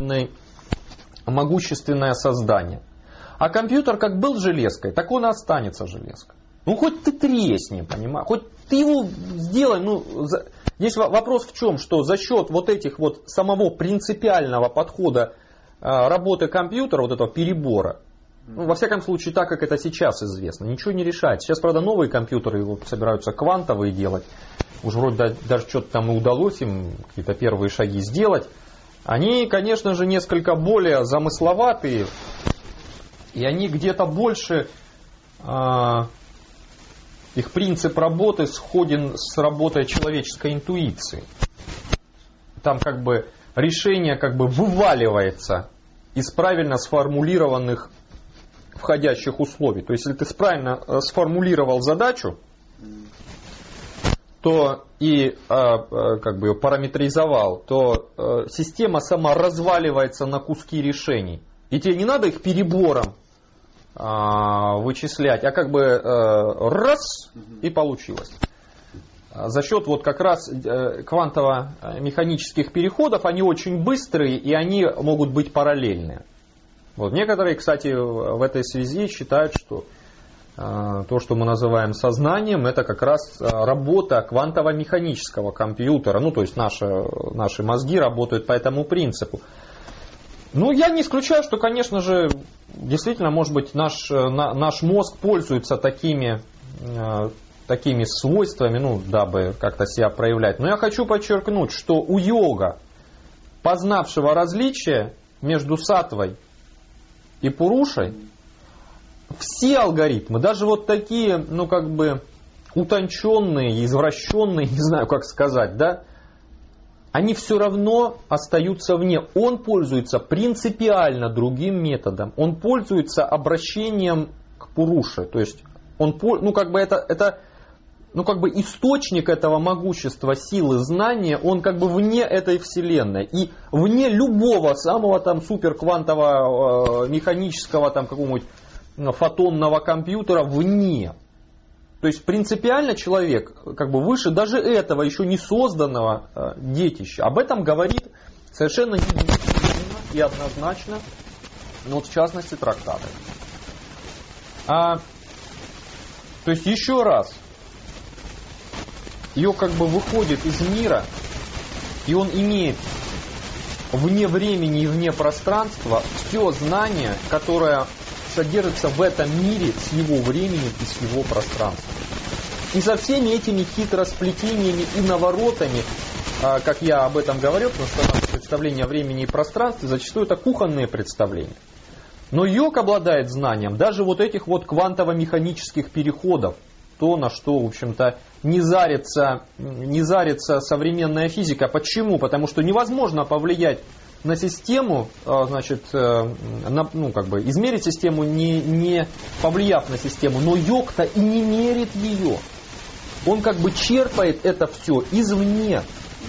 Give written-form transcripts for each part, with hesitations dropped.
могущественное создание. А компьютер как был железкой, так он и останется железкой. Ну хоть ты тресни, понимаешь, хоть ты его сделай. Здесь вопрос в чем, что за счет вот этих вот самого принципиального подхода работы компьютера, вот этого перебора, во всяком случае так, как это сейчас известно, ничего не решает. Сейчас, правда, новые компьютеры вот собираются квантовые делать. Уже вроде даже что-то там и удалось им какие-то первые шаги сделать. Они, конечно же, несколько более замысловатые. И они где-то больше, их принцип работы сходен с работой человеческой интуиции. Там как бы решение как бы вываливается из правильно сформулированных входящих условий. То есть, если ты правильно сформулировал задачу, то и как бы ее параметризовал, то система сама разваливается на куски решений. И тебе не надо их перебором вычислять, а как бы раз и получилось. За счет вот как раз квантово-механических переходов они очень быстрые и они могут быть параллельные. Вот. Некоторые, кстати, в этой связи считают, что то, что мы называем сознанием, это как раз работа квантово-механического компьютера. Ну, то есть наши мозги работают по этому принципу. Ну, я не исключаю, что, конечно же, действительно, может быть, наш мозг пользуется такими свойствами, ну, дабы как-то себя проявлять. Но я хочу подчеркнуть, что у йога, познавшего различия между саттвой и пурушей, все алгоритмы, даже вот такие, ну, как бы, утонченные, извращенные, не знаю, как сказать, да, они все равно остаются вне. Он пользуется принципиально другим методом. Он пользуется обращением к пуруше. То есть, ну, как бы это ну, как бы источник этого могущества, силы, знания, он как бы вне этой вселенной. И вне любого самого там суперквантового механического там какого-нибудь фотонного компьютера, вне. То есть принципиально человек как бы выше даже этого еще не созданного детища. Об этом говорит совершенно недвусмысленно и однозначно, ну, вот в частности, трактаты. То есть еще раз, ее как бы выходит из мира, и он имеет вне времени и вне пространства все знание, которое содержится в этом мире с его временем и с его пространством. И со всеми этими хитросплетениями и наворотами, как я об этом говорил, потому что наше представление о времени и пространстве зачастую это кухонные представления. Но йог обладает знанием даже вот этих вот квантово-механических переходов, то, на что, в общем-то, не зарится современная физика. Почему? Потому что невозможно повлиять на систему, значит, ну, как бы измерить систему, не повлияв на систему, но йог-то и не мерит ее. Он как бы черпает это все извне.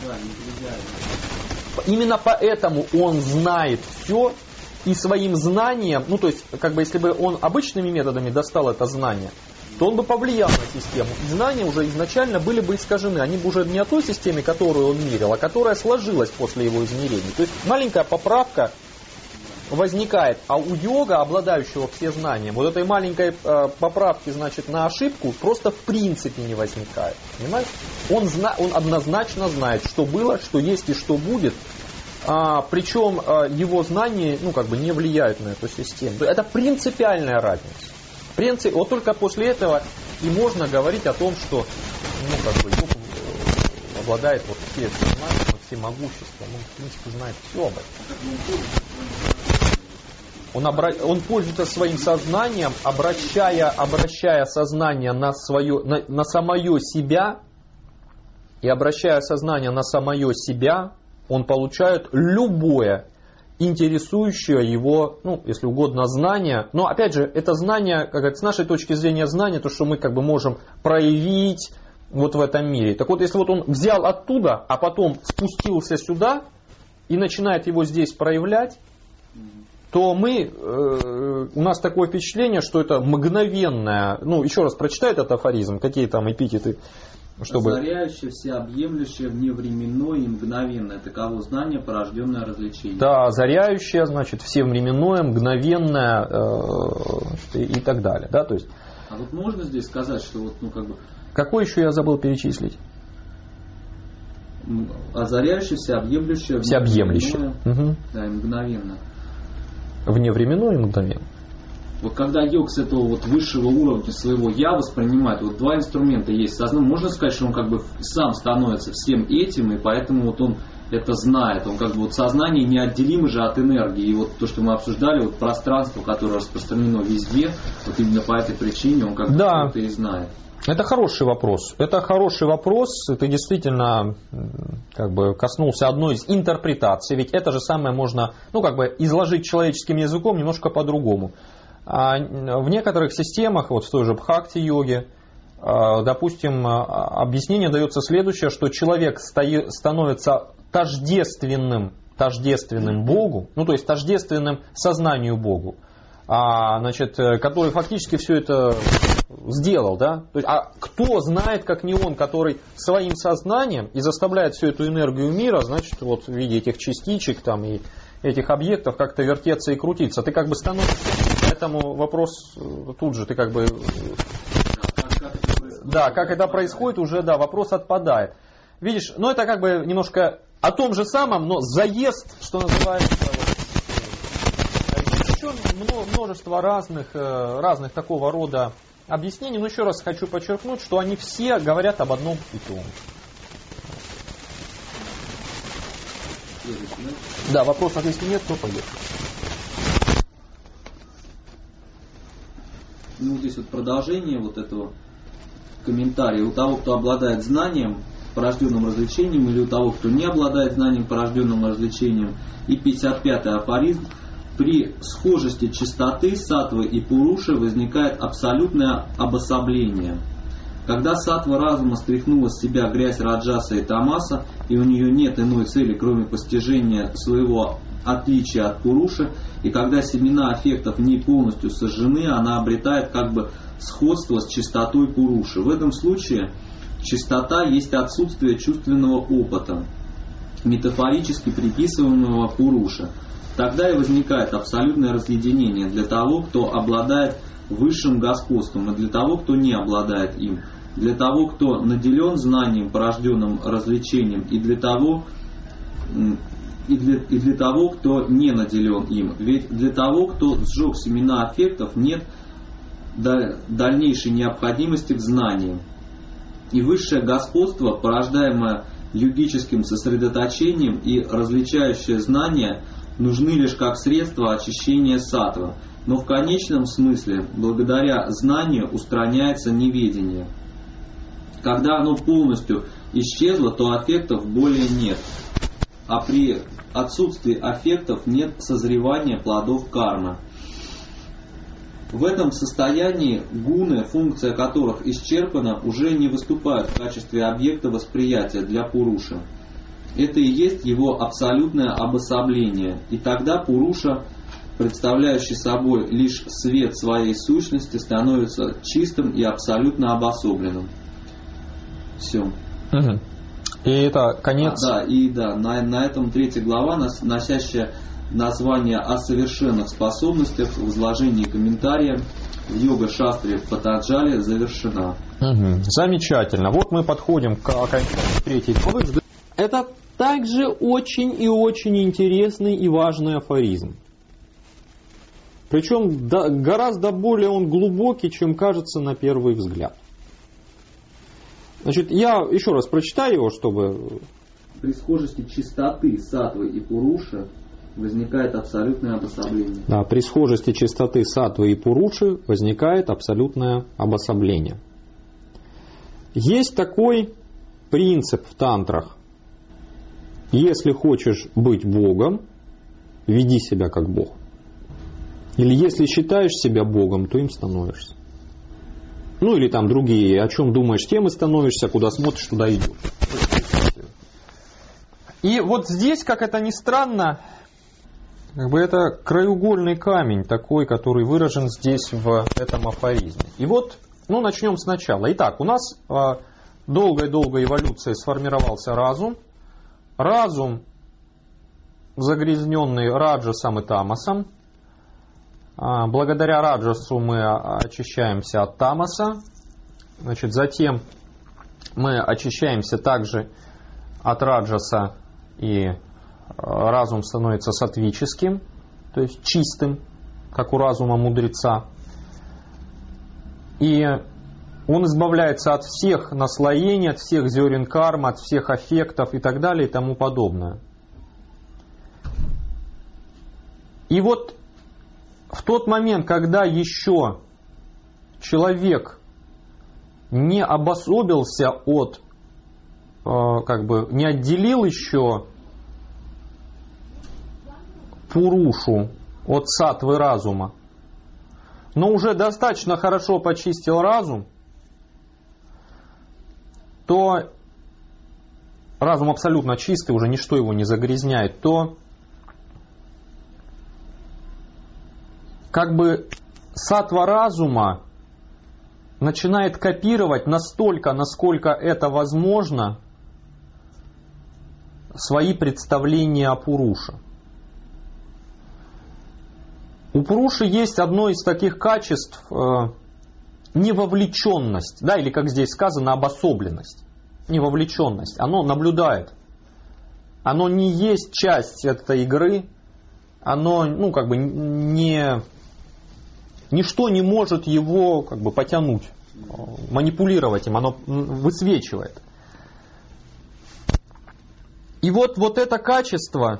Именно поэтому он знает все, и своим знанием, ну, то есть, как бы, если бы он обычными методами достал это знание, то он бы повлиял на систему. И знания уже изначально были бы искажены. Они бы уже не о той системе, которую он мерил, а которая сложилась после его измерений. То есть маленькая поправка возникает, а у йога, обладающего все знания, вот этой маленькой поправки, значит, на ошибку просто в принципе не возникает. Понимаете? Он однозначно знает, что было, что есть и что будет. Причем его знания, ну, как бы не влияют на эту систему. Это принципиальная разница. Вот только после этого и можно говорить о том, что, ну, как бы, йог обладает вот все знания, всемогуществом, он, в принципе, знает все об этом. Он пользуется своим сознанием, обращая сознание на самое себя, и обращая сознание на самое себя, он получает любое интересующее его, ну, если угодно, знание. Но, опять же, это знание, как это, с нашей точки зрения знание, то, что мы как бы можем проявить вот в этом мире. Так вот, если вот он взял оттуда, а потом спустился сюда и начинает его здесь проявлять, то у нас такое впечатление, что это мгновенное, ну, еще раз прочитай этот афоризм, какие там эпитеты чтобы... Озаряющее, всеобъемлющее, вневременное и мгновенное. Таково знание, порожденное развлечением. Да, озаряющее, значит, всевременное, мгновенное и так далее. Да, то есть... А вот можно здесь сказать, что вот, ну, как бы... Какой еще я забыл перечислить? Озаряющее, всеобъемлющее, всеобъемлющее. Да, и мгновенное. Вневременное и мгновенное. Вот когда йог с этого вот высшего уровня своего я воспринимает, вот два инструмента есть. Сознание, можно сказать, что он как бы сам становится всем этим, и поэтому вот он это знает. Он как бы вот сознание неотделимо же от энергии. И вот то, что мы обсуждали, вот пространство, которое распространено везде, вот именно по этой причине он как бы это и знает. Это хороший вопрос. Это хороший вопрос. Ты действительно как бы коснулся одной из интерпретаций. Ведь это же самое можно, ну, как бы изложить человеческим языком немножко по-другому. В некоторых системах, вот в той же бхакти-йоге, допустим, объяснение дается следующее, что человек становится тождественным Богу, ну то есть тождественным сознанию Богу, значит, который фактически все это сделал, да? То есть, а кто знает, как не он, который своим сознанием и заставляет всю эту энергию мира, значит, вот в виде этих частичек там и этих объектов как-то вертеться и крутиться. Ты как бы становишься, поэтому вопрос тут же, ты как бы... Да, как это происходит, уже, да, вопрос отпадает. Видишь, ну это как бы немножко о том же самом, но заезд, что называется, еще множество разных такого рода объяснений. Но еще раз хочу подчеркнуть, что они все говорят об одном и том. Да, вопросов если нет, то пойдет. Ну, здесь вот продолжение вот этого комментария. У того, кто обладает знанием, порожденным развлечением, или у того, кто не обладает знанием, порожденным развлечением. И 55-й афоризм. При схожести чистоты саттвы и пуруши возникает абсолютное обособление. Когда саттва разума стряхнула с себя грязь раджаса и тамаса, и у нее нет иной цели, кроме постижения своего отличия от пуруши, и когда семена аффектов не полностью сожжены, она обретает как бы сходство с чистотой пуруши. В этом случае чистота есть отсутствие чувственного опыта, метафорически приписываемого пуруше. Тогда и возникает абсолютное разъединение для того, кто обладает высшим господством, и для того, кто не обладает им, для того, кто наделен знанием, порожденным развлечением, и для того, кто не наделен им. Ведь для того, кто сжег семена аффектов, нет дальнейшей необходимости в знании. И высшее господство, порождаемое йогическим сосредоточением и различающее знание, нужны лишь как средство очищения саттвы. Но в конечном смысле, благодаря знанию, устраняется неведение. Когда оно полностью исчезло, то аффектов более нет. А при отсутствии аффектов нет созревания плодов кармы. В этом состоянии гуны, функция которых исчерпана, уже не выступают в качестве объекта восприятия для пуруши. Это и есть его абсолютное обособление. И тогда пуруша, представляющий собой лишь свет своей сущности, становится чистым и абсолютно обособленным. Все. Угу. И это конец. На этом 3 глава, носящая название о совершенных способностях, в изложении комментария в йога-шастре Патанджали завершена. Угу. Замечательно. Вот мы подходим к окончанию 3 главы. Это также очень и очень интересный и важный афоризм. Причем гораздо более он глубокий, чем кажется на первый взгляд. Значит, я еще раз прочитаю его, чтобы... При схожести чистоты саттвы и пуруши возникает абсолютное обособление. Да, при схожести чистоты саттвы и пуруши возникает абсолютное обособление. Есть такой принцип в тантрах. Если хочешь быть Богом, веди себя как Бог. Или если считаешь себя Богом, то им становишься. Ну или там другие, о чем думаешь, тем и становишься, куда смотришь, туда идешь. И вот здесь, как это ни странно, как бы это краеугольный камень такой, который выражен здесь в этом афоризме. И вот, начнем сначала. Итак, у нас долгой-долгой эволюцией сформировался разум. Разум, загрязненный раджасом и тамасом. Благодаря раджасу мы очищаемся от тамаса. Значит, затем мы очищаемся также от раджаса, и разум становится саттвическим, то есть чистым, как у разума мудреца. И он избавляется от всех наслоений, от всех зерен кармы, от всех аффектов и так далее и тому подобное. И вот в тот момент, когда еще человек не обособился от, не отделил еще пурушу от саттвы разума, но уже достаточно хорошо почистил разум, то разум абсолютно чистый, уже ничто его не загрязняет, то саттва разума начинает копировать настолько, насколько это возможно, свои представления о пуруше. У пуруши есть одно из таких качеств невовлеченность, да, или как здесь сказано, обособленность. Невовлеченность. Оно наблюдает. Оно не есть часть этой игры. Оно, ничто не может его потянуть, манипулировать им. Оно высвечивает. И вот это качество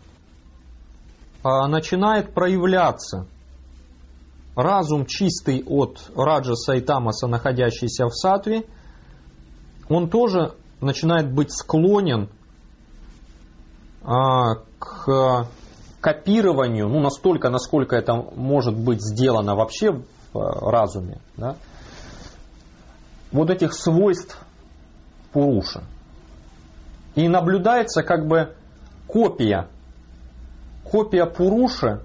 начинает проявляться. Разум чистый от раджаса и тамаса, находящийся в саттве, он тоже начинает быть склонен к копированию, настолько, насколько это может быть сделано вообще в разуме, да, вот этих свойств пуруши. И наблюдается копия пуруши,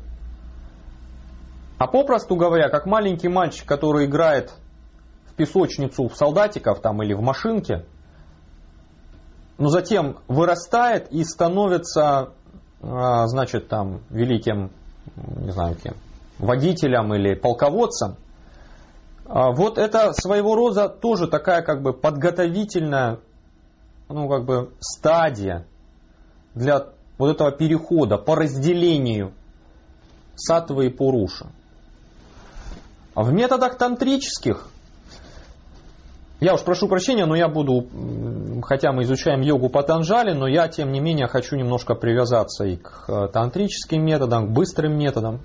а попросту говоря, как маленький мальчик, который играет в песочницу в солдатиков или в машинке, но затем вырастает и становится, великим, не знаю кем, водителем или полководцем. Вот это своего рода тоже такая подготовительная стадия для вот этого перехода по разделению саттвы и пуруши. В методах тантрических, я уж прошу прощения, но я буду, хотя мы изучаем йогу Патанджали, но я, тем не менее, хочу немножко привязаться и к тантрическим методам, к быстрым методам.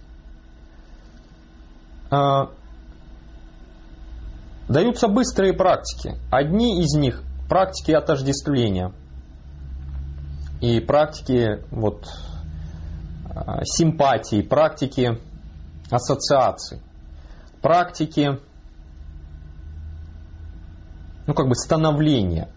Даются быстрые практики. Одни из них – практики отождествления и практики симпатии, практики ассоциаций, практики становления.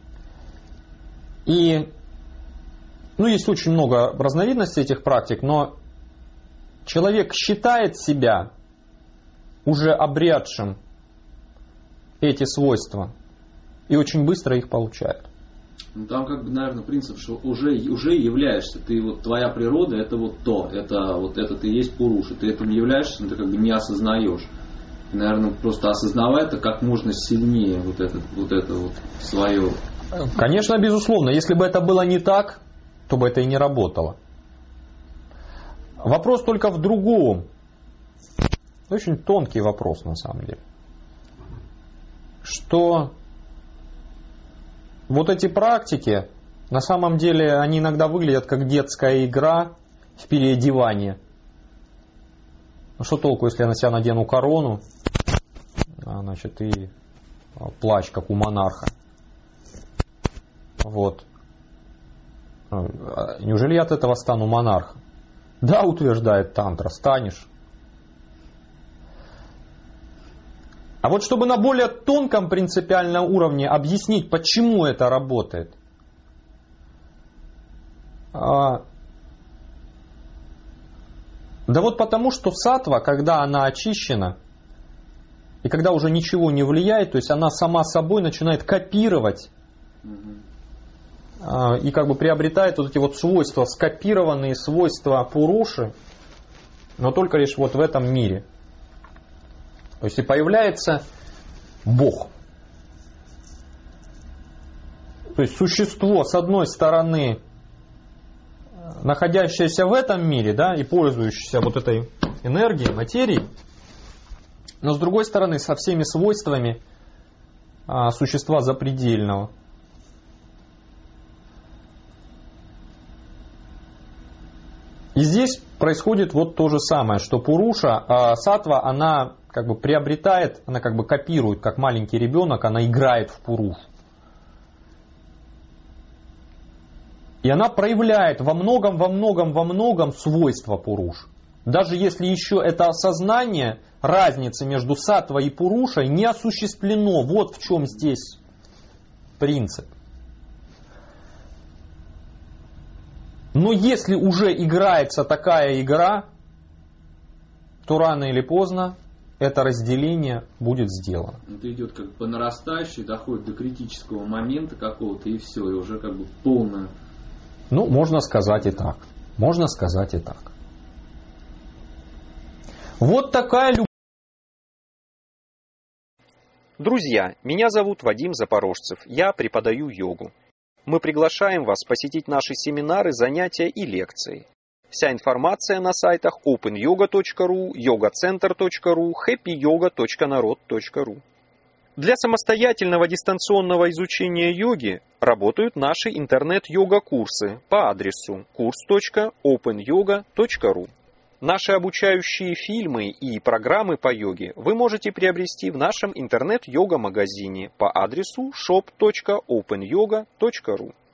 И есть очень много разновидностей этих практик, но человек считает себя уже обретшим эти свойства и очень быстро их получает. Там наверное, принцип, что уже являешься, ты твоя природа это это ты есть пуруша, ты этим являешься, но ты не осознаешь. Наверное, просто осознавай это как можно сильнее, это свое. Конечно, безусловно. Если бы это было не так, то бы это и не работало. Вопрос только в другом. Очень тонкий вопрос на самом деле. Что вот эти практики, на самом деле, они иногда выглядят как детская игра в переодевание. Что толку, если я на себя надену корону, и плащ, как у монарха. Неужели я от этого стану монархом? Да, утверждает тантра, станешь. А вот чтобы на более тонком принципиальном уровне объяснить, почему это работает. Да потому что саттва, когда она очищена, И когда уже ничего не влияет, то есть она сама собой начинает копировать и как бы приобретает вот эти вот свойства, скопированные свойства Пуруши, но только лишь вот в этом мире. То есть и появляется Бог. То есть существо, с одной стороны, находящееся в этом мире, да, и пользующееся вот этой энергией, материей, но с другой стороны, со всеми свойствами существа запредельного. И здесь происходит вот то же самое, что Пуруша, саттва, она как бы приобретает, она как бы копирует, как маленький ребенок, она играет в Пурушу. И она проявляет во многом свойства Пуруш. Даже если еще это осознание разницы между саттвой и Пурушей не осуществлено. Вот в чем здесь принцип. Но если уже играется такая игра, то рано или поздно это разделение будет сделано. Это идет как бы по нарастающей, доходит до критического момента какого-то, и все, и уже как бы полное. Ну, можно сказать и так. Можно сказать и так. Вот такая любовь. Друзья, меня зовут Вадим Запорожцев. Я преподаю йогу. Мы приглашаем вас посетить наши семинары, занятия и лекции. Вся информация на сайтах openyoga.ru, yogacenter.ru, happyyoga.narod.ru. Для самостоятельного дистанционного изучения йоги работают наши интернет-йога-курсы по адресу kurs.openyoga.ru. Наши обучающие фильмы и программы по йоге вы можете приобрести в нашем интернет-йога-магазине по адресу shop.openyoga.ru.